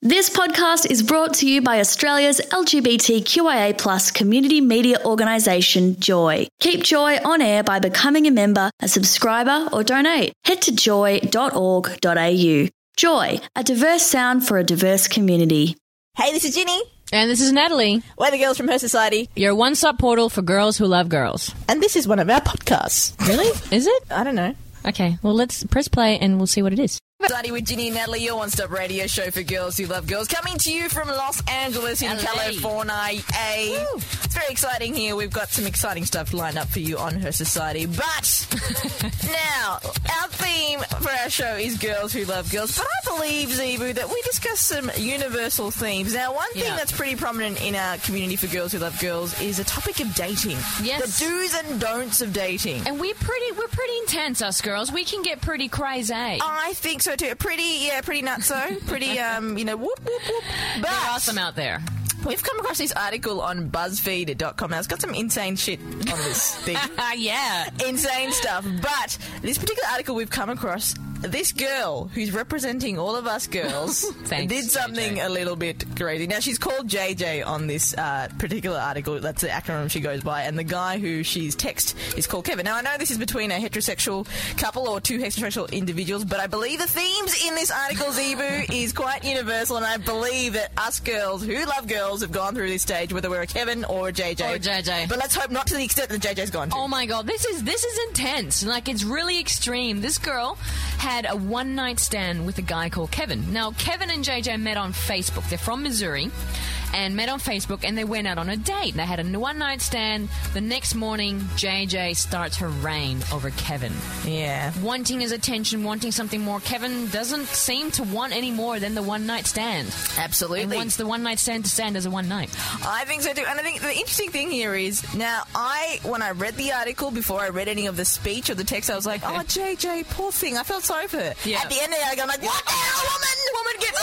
This podcast is brought to you by Australia's LGBTQIA+ community media organisation, Joy. Keep Joy on air by becoming a member, a subscriber or donate. Head to joy.org.au. Joy, a diverse sound for a diverse community. Hey, this is Ginny. And this is Natalie. We're the girls from Her Society. Your one-stop portal for girls who love girls. And this is one of our podcasts. Really? Is it? I don't know. Okay, well, let's press play and we'll see what it is. Society with Ginny and Natalie, your one-stop radio show for girls who love girls. Coming to you from Los Angeles in LA. California. Woo. It's very exciting here. We've got some exciting stuff lined up for you on Her Society. But now, our theme for our show is girls who love girls. But I believe, Zebu, that we discuss some universal themes. Now, one thing that's pretty prominent in our community for girls who love girls is a topic of dating. Yes. The do's and don'ts of dating. And we're pretty intense, us girls. We can get pretty crazy. I think so too. Pretty nutso. Pretty, whoop, whoop, whoop. But There are some out there. we've come across this article on BuzzFeed.com. Now, it's got some insane shit on this thing. Yeah. Insane stuff. But this particular article we've come across, this girl who's representing all of us girls Thanks, did something JJ. a little bit crazy. Now, she's called JJ on this particular article. That's the acronym she goes by. And the guy who she's text is called Kevin. Now, I know this is between a heterosexual couple or two heterosexual individuals, but I believe the themes in this article, Zebu, is quite universal. And I believe that us girls who love girls have gone through this stage, whether we're a Kevin or a JJ. Or a JJ. But let's hope not to the extent that JJ's gone to. Oh my god, this is intense. Like, it's really extreme. This girl had a one-night stand with a guy called Kevin. Now, Kevin and JJ met on Facebook. They're from Missouri and met on Facebook, and they went out on a date. They had a one-night stand. The next morning, JJ starts her reign over Kevin. Yeah. Wanting his attention, wanting something more. Kevin doesn't seem to want any more than the one-night stand. Absolutely. And wants the one-night stand to stand as a one night. I think so too. And I think the interesting thing here is, now, when I read the article, before I read any of the speech or the text, I was like, oh, JJ, poor thing. I felt sorry for her. Yeah. At the end of the article, I'm like, what the hell, woman, get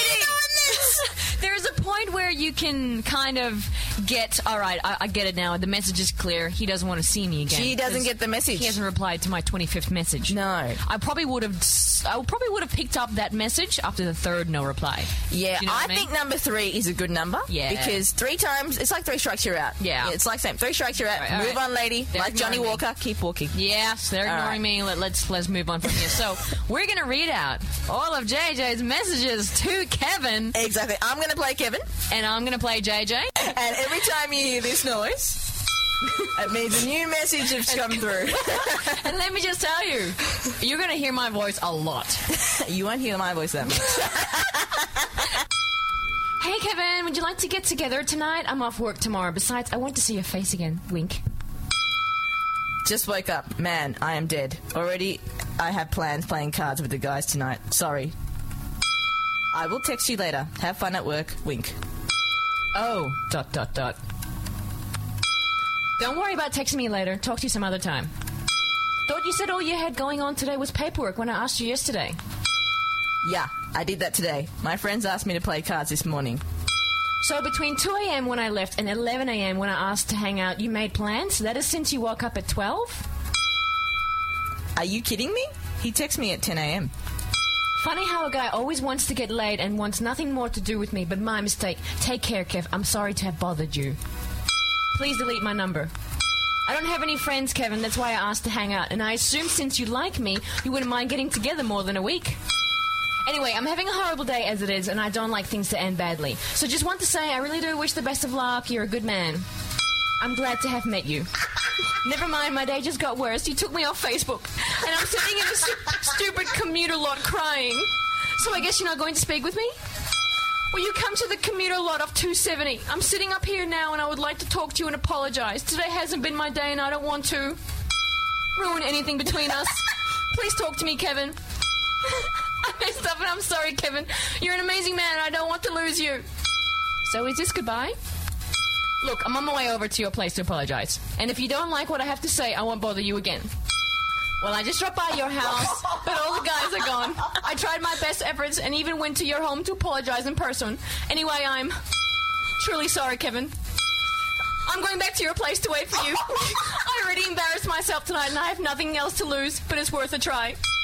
There's a point where you can kind of get, all right, I get it now. The message is clear. He doesn't want to see me again. She doesn't get the message. He hasn't replied to my 25th message. No. I probably would have picked up that message after the third no reply. Yeah, Do you know what I think number 3 is a good number. Yeah. Because 3 times, it's like 3 strikes, you're out. Yeah. It's like same. 3 strikes, you're out. All right, Move on, lady. They're like Johnny ignoring me. Walker, keep walking. Yes, they're All ignoring me. Let's move on from here. So we're going to read out all of JJ's messages to Kevin, Exactly. I'm going to play Kevin. and I'm going to play JJ. And every time you hear this noise, it means a new message has come through. And let me just tell you, you're going to hear my voice a lot. You won't hear my voice that much. Hey, Kevin, would you like to get together tonight? I'm off work tomorrow. Besides, I want to see your face again. Wink. Just woke up. Man, I am dead. Already, I have plans playing cards with the guys tonight. Sorry. I will text you later. Have fun at work. Wink. Oh, ... Don't worry about texting me later. Talk to you some other time. Thought you said all you had going on today was paperwork when I asked you yesterday. Yeah, I did that today. My friends asked me to play cards this morning. So between 2 a.m. when I left and 11 a.m. when I asked to hang out, you made plans? That is since you woke up at 12? Are you kidding me? He texted me at 10 a.m. Funny how a guy always wants to get laid and wants nothing more to do with me, but my mistake. Take care, Kev. I'm sorry to have bothered you. Please delete my number. I don't have any friends, Kevin. That's why I asked to hang out. And I assume since you like me, you wouldn't mind getting together more than a week. Anyway, I'm having a horrible day as it is, and I don't like things to end badly. So just want to say I really do wish the best of luck. You're a good man. I'm glad to have met you. Never mind, my day just got worse. You took me off Facebook, and I'm sitting in a stupid commuter lot crying. So I guess you're not going to speak with me? Will you come to the commuter lot off 270? I'm sitting up here now, and I would like to talk to you and apologize. Today hasn't been my day, and I don't want to ruin anything between us. Please talk to me, Kevin. I messed up, and I'm sorry, Kevin. You're an amazing man, and I don't want to lose you. So is this goodbye? Look, I'm on my way over to your place to apologize. And if you don't like what I have to say, I won't bother you again. Well, I just dropped by your house, but all the guys are gone. I tried my best efforts and even went to your home to apologize in person. Anyway, I'm truly sorry, Kevin. I'm going back to your place to wait for you. I already embarrassed myself tonight and I have nothing else to lose, but it's worth a try.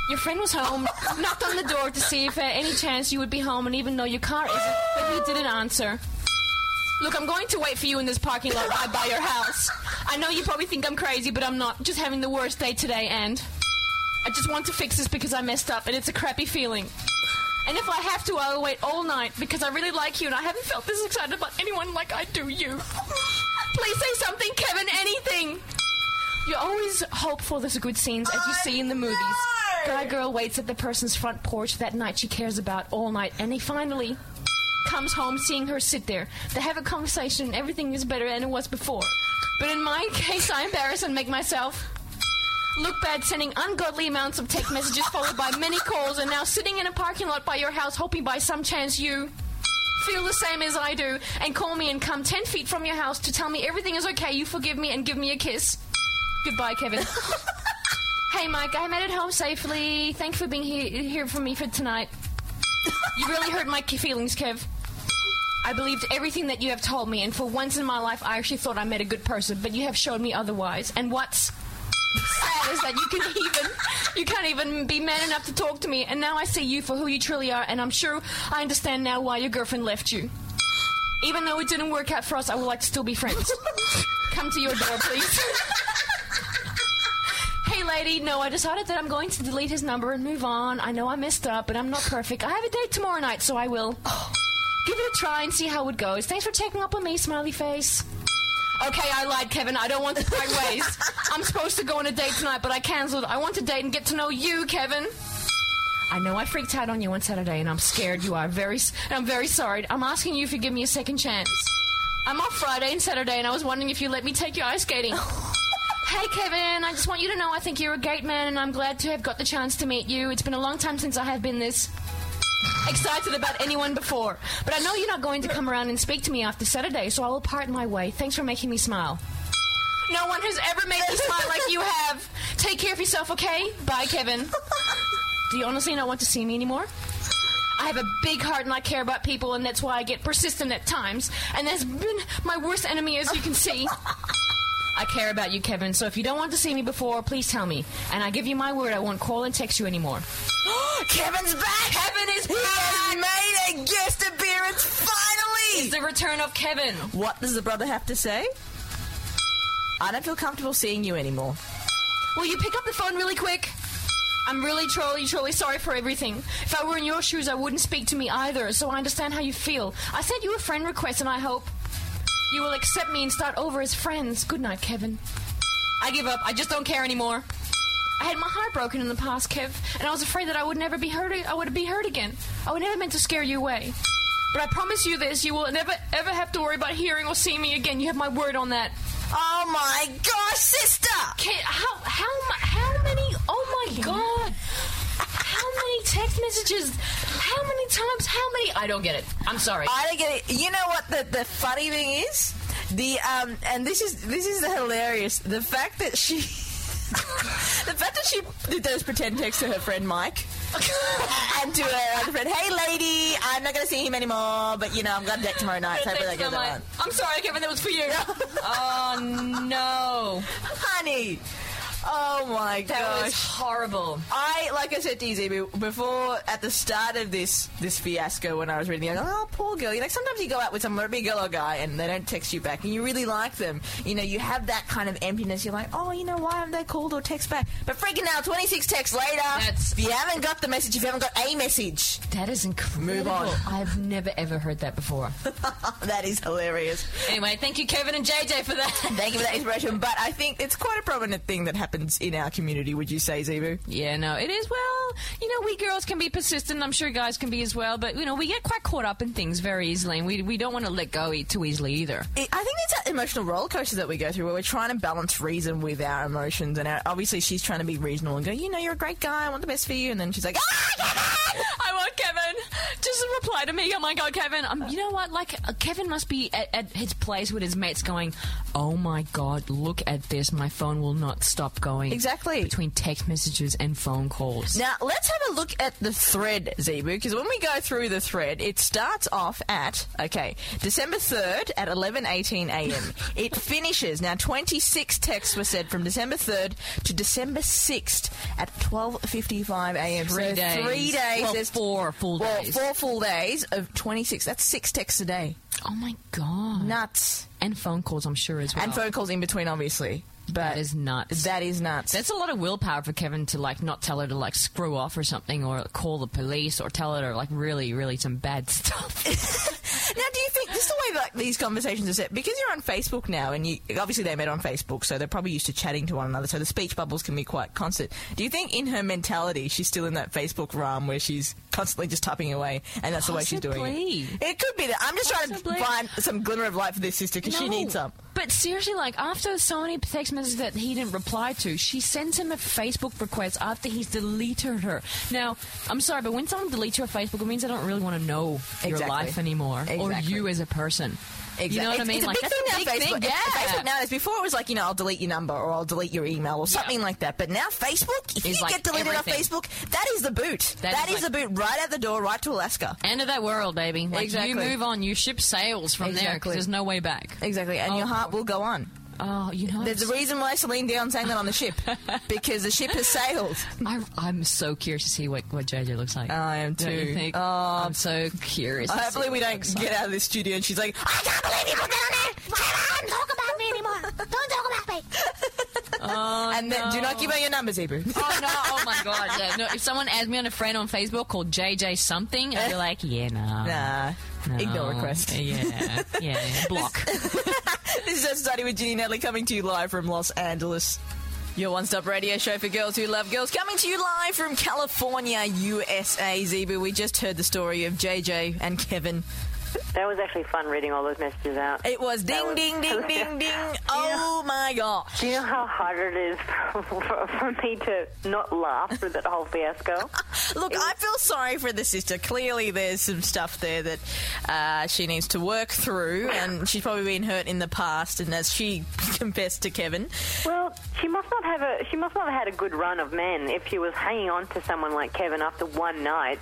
Your friend was home, knocked on the door to see if any chance you would be home, and even though your car isn't, but you didn't answer. Look, I'm going to wait for you in this parking lot right by your house. I know you probably think I'm crazy, but I'm not. Just having the worst day today, and I just want to fix this because I messed up, and it's a crappy feeling. And if I have to, I'll wait all night because I really like you, and I haven't felt this excited about anyone like I do you. Please say something, Kevin, anything. You always hope for those good scenes as you see in the movies. Guy girl waits at the person's front porch that night she cares about all night, and he finally comes home seeing her sit there. They have a conversation and everything is better than it was before. But in my case, I embarrass and make myself look bad, sending ungodly amounts of text messages followed by many calls, and now sitting in a parking lot by your house hoping by some chance you feel the same as I do and call me and come 10 feet from your house to tell me everything is okay, you forgive me, and give me a kiss. Goodbye, Kevin. Hey, Mike, I made it home safely. Thanks for being here for me for tonight. You really hurt my feelings, Kev. I believed everything that you have told me, and for once in my life, I actually thought I met a good person, but you have showed me otherwise. And what's sad is that you can't even be man enough to talk to me, and now I see you for who you truly are, and I'm sure I understand now why your girlfriend left you. Even though it didn't work out for us, I would like to still be friends. Come to your door, please. Hey, lady, no, I decided that I'm going to delete his number and move on. I know I messed up, but I'm not perfect. I have a date tomorrow night, so I will. Give it a try and see how it goes. Thanks for checking up on me, smiley face. Okay, I lied, Kevin. I don't want to part ways. I'm supposed to go on a date tonight, but I cancelled. I want to date and get to know you, Kevin. I know I freaked out on you on Saturday, and I'm scared you are. I'm very sorry. I'm asking you if you give me a second chance. I'm off Friday and Saturday, and I was wondering if you'd let me take you ice skating. Hey, Kevin, I just want you to know I think you're a great man, and I'm glad to have got the chance to meet you. It's been a long time since I have been this excited about anyone before. But I know you're not going to come around and speak to me after Saturday, so I will part my way. Thanks for making me smile. No one has ever made me smile like you have. Take care of yourself, okay? Bye, Kevin. Do you honestly not want to see me anymore? I have a big heart and I care about people, and that's why I get persistent at times. And that's been my worst enemy, as you can see. I care about you, Kevin, so if you don't want to see me before, please tell me. And I give you my word, I won't call and text you anymore. Kevin's back! Kevin is back! He has made a guest appearance, finally! It's the return of Kevin. What does the brother have to say? I don't feel comfortable seeing you anymore. Will you pick up the phone really quick? I'm really truly sorry for everything. If I were in your shoes, I wouldn't speak to me either, so I understand how you feel. I sent you a friend request, and I hope you will accept me and start over as friends. Good night, Kevin. I give up. I just don't care anymore. I had my heart broken in the past, Kev, and I was afraid that I would never be hurt. I would be hurt again. I would never meant to scare you away. But I promise you this: you will never ever have to worry about hearing or seeing me again. You have my word on that. Oh my gosh, sister! How many? Oh my god! How many text messages? How many times? How many? I don't get it. I'm sorry. I don't get it. You know what the funny thing is? And this is hilarious. The fact that she did those pretend texts to her friend Mike. And to her other friend, hey lady, I'm not going to see him anymore, but I'm going to date tomorrow night. So hopefully that goes on. I'm sorry, Kevin, that was for you. Oh no, honey. Oh my gosh. That was horrible. Like I said to you, Zebu, before, at the start of this fiasco, when I was reading it, I go, oh, poor girl. Sometimes you go out with someone, be a girl or guy, and they don't text you back, and you really like them. You have that kind of emptiness. You're like, oh, why haven't they called or text back? But freaking now, 26 texts later, if you haven't got the message, if you haven't got a message. That is incredible. Move on. I've never, ever heard that before. That is hilarious. Anyway, thank you, Kevin and JJ, for that. Thank you for that inspiration. But I think it's quite a prominent thing that happens in our community, would you say, Zebu? Yeah, no, it is. Well, we girls can be persistent. I'm sure guys can be as well. But, we get quite caught up in things very easily, and we don't want to let go too easily either. I think it's that emotional roller coaster that we go through where we're trying to balance reason with our emotions. And obviously she's trying to be reasonable and go, you're a great guy. I want the best for you. And then she's like, I want Kevin. Just reply to me. Oh my God, Kevin. You know what? Like, Kevin must be at his place with his mates going, oh my God, look at this. My phone will not stop going. Exactly. Between text messages and phone calls. Now, let's have a look at the thread, Zebu, because when we go through the thread, it starts off at, December 3rd at 11:18 a.m. It finishes. Now, 26 texts were said from December 3rd to December 6th at 12:55 a.m. 3 days. 3 days. Well, There's 4 full days. 4 full days of 26. That's 6 texts a day. Oh my God. Nuts. And phone calls, I'm sure, as well. And phone calls in between, obviously. But that is nuts. That is nuts. That's a lot of willpower for Kevin to, like, not tell her to, like, screw off or something, or call the police, or tell her, like, really, really some bad stuff. Now, do you think this is the way like these conversations are set? Because you're on Facebook now, and obviously they met on Facebook, so they're probably used to chatting to one another, so the speech bubbles can be quite constant. Do you think in her mentality she's still in that Facebook realm where she's constantly just typing away, and that's the way she's doing it? It could be that. I'm just trying to find some glimmer of light for this sister, because she needs some. But seriously, like, after so many text messages that he didn't reply to, she sends him a Facebook request after he's deleted her. Now, I'm sorry, but when someone deletes your Facebook, it means they don't really want to know your life anymore, or you as a person. Exactly. You know what I mean? It's like, a big that's thing a big now, thing. Facebook. Yeah. Facebook nowadays, before it was like, I'll delete your number, or I'll delete your email, or something like that. But now Facebook, if you like get deleted everything. on Facebook, that is the boot. That is the boot right out the door, right to Alaska. End of that world, baby. Like, you move on, you ship sails from there, because there's no way back. Exactly, and your heart will go on. Oh, you know, there's a reason why Celine Dion sang that on the ship, because the ship has sailed. I'm so curious to see what JJ looks like. I am too. Don't you think? I'm so curious. Hopefully we don't get out of this studio and she's like, I can't believe you put that on there. Don't talk about me anymore. Don't talk about me. And then, do not give her your number, Zebu. Oh no! Oh my God! Yeah, no. If someone adds me on a friend on Facebook called JJ something, I'd be like, nah. No. Ignore request. Yeah. Block. This is Study with Ginny and Natalie, coming to you live from Los Angeles. Your one-stop radio show for girls who love girls, coming to you live from California, USA. Zebu, we just heard the story of JJ and Kevin. That was actually fun reading all those messages out. It was ding, ding, ding, ding, ding. Oh, my gosh. Do you know how hard it is for me to not laugh through that whole fiasco? Look, I feel sorry for the sister. Clearly there's some stuff there that she needs to work through, and she's probably been hurt in the past, and as she confessed to Kevin. Well, she must not have had a good run of men if she was hanging on to someone like Kevin after one night.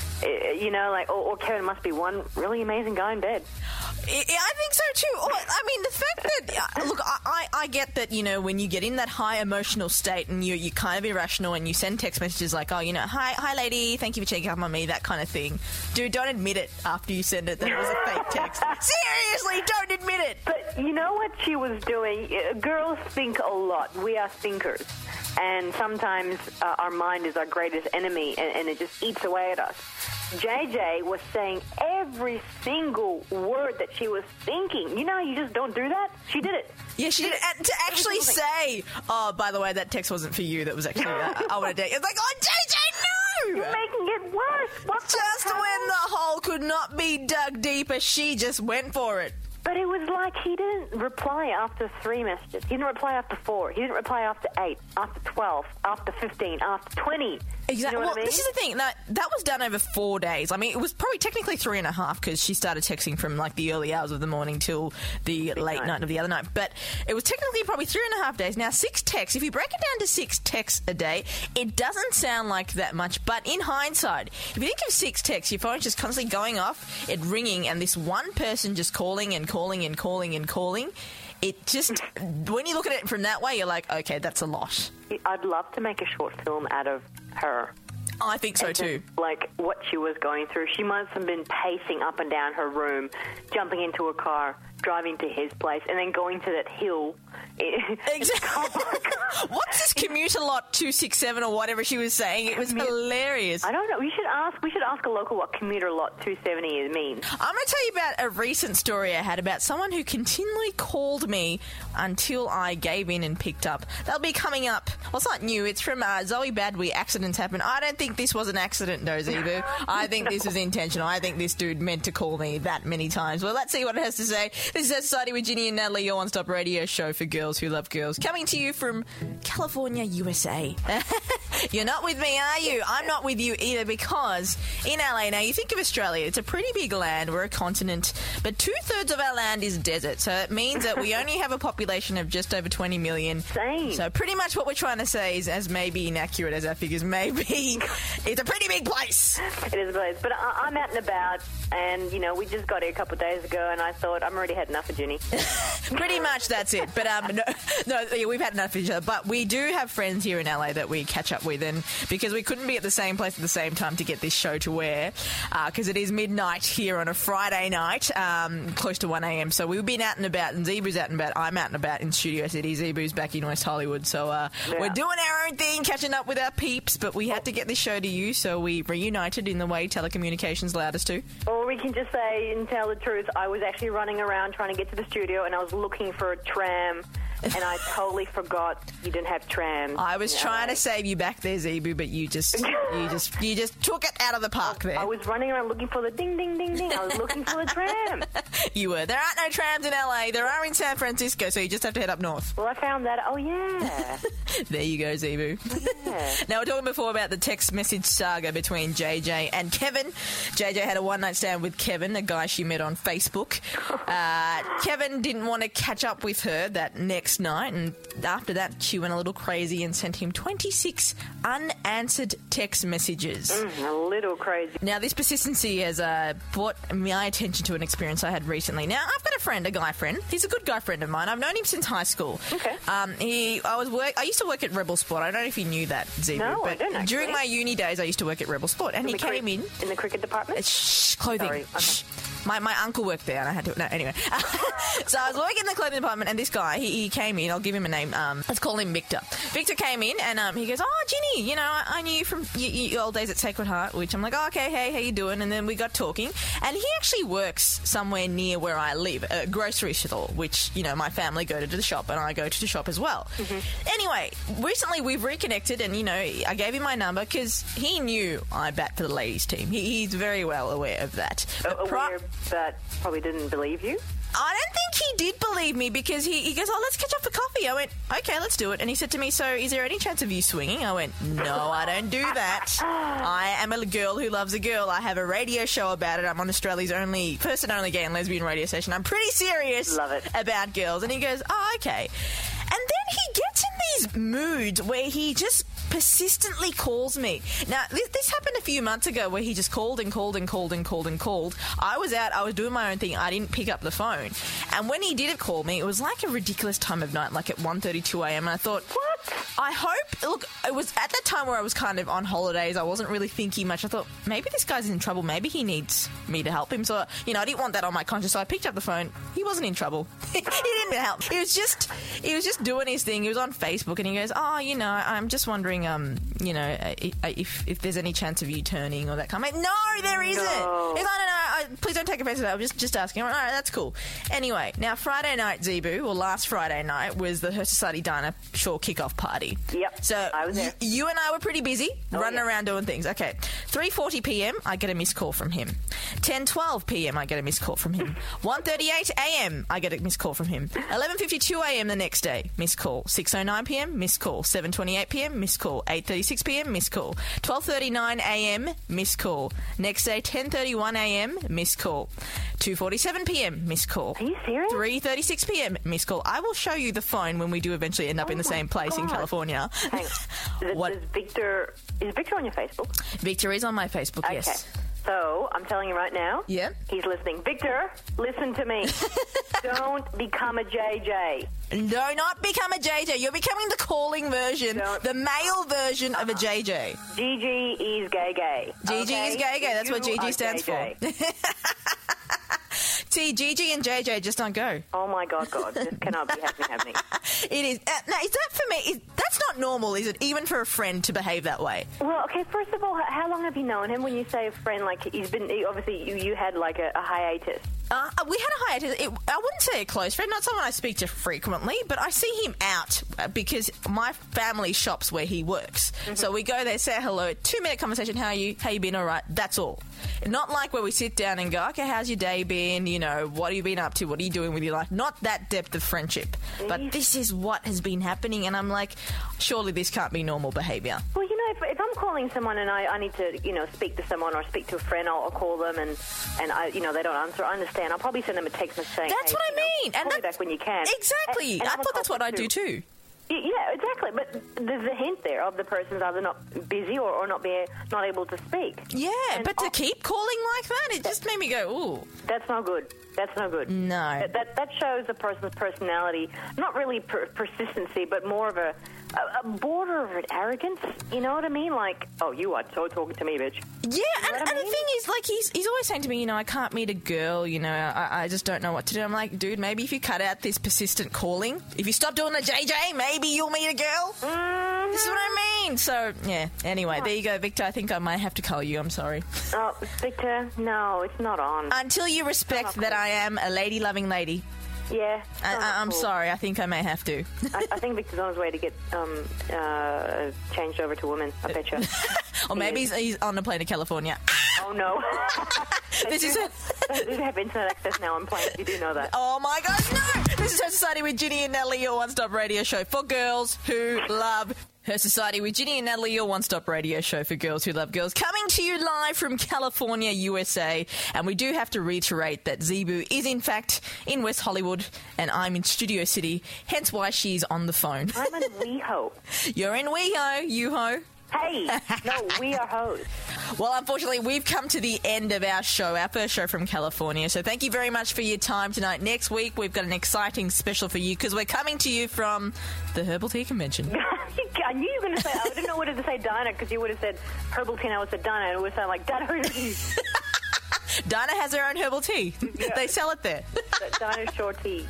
You know, like, or Kevin must be one really amazing guy in bed. I think so too. I mean, the fact that look, I get that, when you get in that high emotional state and you're kind of irrational and you send text messages like, hi lady, thank you for checking up on me, that kind of thing. Dude, don't admit it after you send it that it was a fake text. Seriously, don't admit it. But you know what she was doing? Girls think a lot. We are thinkers. And sometimes our mind is our greatest enemy, and it just eats away at us. JJ was saying every single word that she was thinking. You know, you just don't do that. She did it. Yeah, she did it. And to actually say, oh, by the way, that text wasn't for you. That was actually, I want to date. It's like, oh, JJ, no! You're making it worse. Just when the hole could not be dug deeper, she just went for it. But it was like he didn't reply after 3 messages. He didn't reply after 4. He didn't reply after 8, after 12, after 15, after 20. Exactly. You know what I mean? This is the thing. That was done over 4 days. I mean, it was probably technically 3.5 because she started texting from like the early hours of the morning till the late night of the other night. But it was technically probably 3.5 days. Now, 6 texts. If you break it down to 6 texts a day, it doesn't sound like that much. But in hindsight, if you think of 6 texts, your phone's just constantly going off, it ringing, and this one person just calling and calling and calling and calling. It just, when you look at it from that way, you're like, okay, that's a lot. I'd love to make a short film out of her. I think so too. Like what she was going through. She must have been pacing up and down her room, jumping into a car, driving to his place, and then going to that hill. Exactly. What's this commuter lot 267 or whatever she was saying? It was hilarious. I don't know. We should ask a local what commuter lot 270 means. I'm going to tell you about a recent story I had about someone who continually called me until I gave in and picked up. That'll be coming up. Well, it's not new. It's from Zoe Badwe. Accidents happen. I don't think this was an accident, though, Zebu. I think this was intentional. I think this dude meant to call me that many times. Well, let's see what it has to say. This is Society with Ginny and Natalie, your one-stop radio show for girls who love girls, coming to you from California, USA. You're not with me, are you? I'm not with you either, because in LA, now you think of Australia, it's a pretty big land, we're a continent, but 2/3 of our land is desert, so it means that we only have a population of just over 20 million. Same. So pretty much what we're trying to say is, as maybe inaccurate as our figures may be, it's a pretty big place. It is a place. But I'm out and about, and, you know, we just got here a couple of days ago, and I thought, I've already had enough of Ginny. Pretty much that's it. But no, we've had enough of each other. But we do have friends here in LA that we catch up with, and because we couldn't be at the same place at the same time to get this show to air, because it is midnight here on a Friday night, close to 1 a.m. So we've been out and about, and Zebu's out and about. I'm out and about in Studio City. Zebu's back in West Hollywood. So we're doing our own thing, catching up with our peeps, but we had to get this show to you, so we reunited in the way telecommunications allowed us to. Or we can just say and tell the truth, I was actually running around trying to get to the studio, and I was looking for a tram, and I totally forgot you didn't have trams. I was trying to save you back there, Zebu, but you just took it out of the park there. I was running around looking for the ding, ding, ding, ding. I was looking for the tram. You were. There aren't no trams in LA. There are in San Francisco, so you just have to head up north. Well, I found that. Oh, yeah. There you go, Zebu. Yeah. Now, we're talking before about the text message saga between JJ and Kevin. JJ had a one-night stand with Kevin, a guy she met on Facebook. Kevin didn't want to catch up with her that next night, and after that she went a little crazy and sent him 26 unanswered text messages. A little crazy. Now, this persistency has brought my attention to an experience I had recently. Now, I've got a friend, a guy friend. He's a good guy friend of mine. I've known him since high school. Okay. I used to work at Rebel Sport. I don't know if you knew that, Zebu. No, but I don't actually. During my uni days, I used to work at Rebel Sport, and he came in. In the cricket department? Shh, clothing. Sorry. Okay. Shh. My uncle worked there, and I had to... No, anyway. So I was working in the clothing department, and this guy, he came in. I'll give him a name. Let's call him Victor. Victor came in, and he goes, "Oh, Ginny, you know, I knew you from your old days at Sacred Heart," which I'm like, "Oh, okay, hey, how you doing?" And then we got talking, and he actually works somewhere near where I live, a grocery store, which, you know, my family go to the shop, and I go to the shop as well. Mm-hmm. Anyway, recently we've reconnected, and, you know, I gave him my number because he knew I bat for the ladies' team. He's very well aware of that. Aware, but probably didn't believe you? I don't think he did believe me, because he goes, "Oh, let's catch up for coffee." I went, "Okay, let's do it." And he said to me, "So is there any chance of you swinging?" I went, "No, I don't do that. I am a girl who loves a girl. I have a radio show about it. I'm on Australia's only gay and lesbian radio station. I'm pretty serious about girls." And he goes, "Oh, okay." And then he gets in these moods where he just persistently calls me. Now, this happened a few months ago, where he just called and called and called and called and called. I was out, I was doing my own thing, I didn't pick up the phone. And when he did call me, it was like a ridiculous time of night, like at 1:32 a.m. And I thought, what? I hope... Look, it was at that time where I was kind of on holidays. I wasn't really thinking much. I thought, maybe this guy's in trouble. Maybe he needs me to help him. So, you know, I didn't want that on my conscience. So I picked up the phone. He wasn't in trouble. He didn't help. He was just doing his thing. He was on Facebook, and he goes, "Oh, you know, I'm just wondering, you know, if there's any chance of you turning or that kind of..." I'm like, "No, there isn't." No. He's like, "No, please don't take offense to that. I'm just asking." I'm like, "All right, that's cool." Anyway, now Friday night, Zebu, or last Friday night, was the Her Society Dinah Shaw kickoff party. Yep. So I was there. You and I were pretty busy, running around doing things. Okay. 3:40 p.m, I get a missed call from him. 10:12 p.m, I get a missed call from him. 1:38 a.m, I get a missed call from him. 11:52 a.m. the next day, missed call. 6:09 p.m, missed call. 7:28 p.m, missed call. 8:36 p.m, missed call. 12:39 a.m, missed call. Next day, 10:31 a.m, missed call. 2:47 p.m, missed call. Are you serious? 3:36 p.m, missed call. I will show you the phone when we do eventually end up in the same place in California. Thanks. What? Is Victor on your Facebook? Victor is on my Facebook, Okay. yes. So, I'm telling you right now, Yeah? he's listening. Victor, listen to me. Don't become a JJ. Do not become a JJ. You're becoming the calling version, the male version of a JJ. Gigi is gay. Gigi is gay. That's what Gigi stands for. See, Gigi and JJ just don't go. Oh my God, this cannot be happening. It is. Now, is that for me? That's not normal, is it? Even for a friend to behave that way. Well, okay. First of all, how long have you known him? When you say a friend, like obviously you had like a hiatus. We had a hiatus. I wouldn't say a close friend, not someone I speak to frequently, but I see him out because my family shops where he works. Mm-hmm. So we go there, say hello, 2-minute conversation. How you been? All right. That's all. Not like where we sit down and go, "Okay, how's your day been? You know, what have you been up to? What are you doing with your life?" Not that depth of friendship. But this is what has been happening, and I'm like, surely this can't be normal behaviour. Well, you if I'm calling someone and I need to, speak to someone or speak to a friend, I'll call them and I, they don't answer. I understand. I'll probably send them a text message saying, That's what I mean. Call me back when you can. Exactly. And I thought that's what I do too. Yeah, exactly. But there's a hint there of the person's either not busy or not able to speak. Yeah, but to keep calling like that, it just made me go, ooh. That's not good. That's no good. No. That shows a person's personality, not really persistency, but more of a border of arrogance. You know what I mean? Like, oh, you are so talking to me, bitch. Yeah, and the thing is, like, he's always saying to me, I can't meet a girl, I just don't know what to do. I'm like, dude, maybe if you cut out this persistent calling, if you stop doing the JJ, maybe you'll meet a girl. Mm-hmm. This is what I mean. So, yeah, anyway, there you go, Victor. I think I might have to call you. I'm sorry. Oh, Victor, no, it's not on. Until you respect that I am a lady-loving lady. Yeah. I'm sorry. I think I may have to. I think Victor's on his way to get changed over to women. I bet you. Or maybe he's on a plane to California. Oh, no. They do have internet access now on planes. You do know that. Oh, my gosh, no! This is Her Society with Ginny and Natalie, your one-stop radio show for girls who love Her Society with Ginny and Natalie, your one-stop radio show for girls who love girls, coming to you live from California, USA. And we do have to reiterate that Zebu is, in fact, in West Hollywood, and I'm in Studio City, hence why she's on the phone. I'm in WeHo. You're in WeHo, you-ho. Hey, no, we are hoes. Well, unfortunately, we've come to the end of our show, our first show from California. So thank you very much for your time tonight. Next week, we've got an exciting special for you because we're coming to you from the Herbal Tea Convention. I knew you were going to say, I didn't know whether to say Dinah because you would have said Herbal Tea and I would have said Dinah and it would sound like Dinah Herbal Tea. Dinah has her own herbal tea. Yeah. They sell it there. Dinah Shore Tea,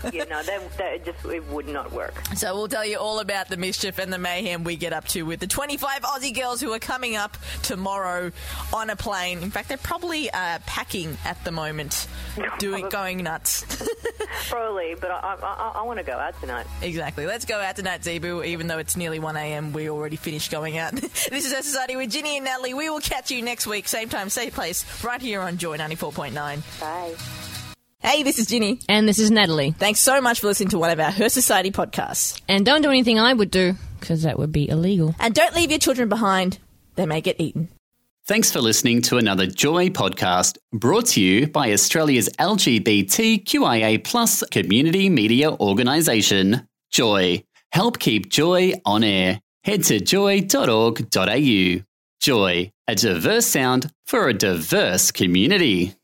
it would not work. So we'll tell you all about the mischief and the mayhem we get up to with the 25 Aussie girls who are coming up tomorrow on a plane. In fact, they're probably packing at the moment, going nuts. Probably, but I want to go out tonight. Exactly. Let's go out tonight, Zebu. Even though it's nearly 1 a.m, we already finished going out. This is Her Society with Ginny and Natalie. We will catch you next week, same time, same place, right here on Joy 94.9. Bye. Hey, this is Ginny. And this is Natalie. Thanks so much for listening to one of our Her Society podcasts. And don't do anything I would do, because that would be illegal. And don't leave your children behind. They may get eaten. Thanks for listening to another Joy podcast brought to you by Australia's LGBTQIA+ community media organisation, Joy. Help keep Joy on air. Head to joy.org.au. Joy, a diverse sound for a diverse community.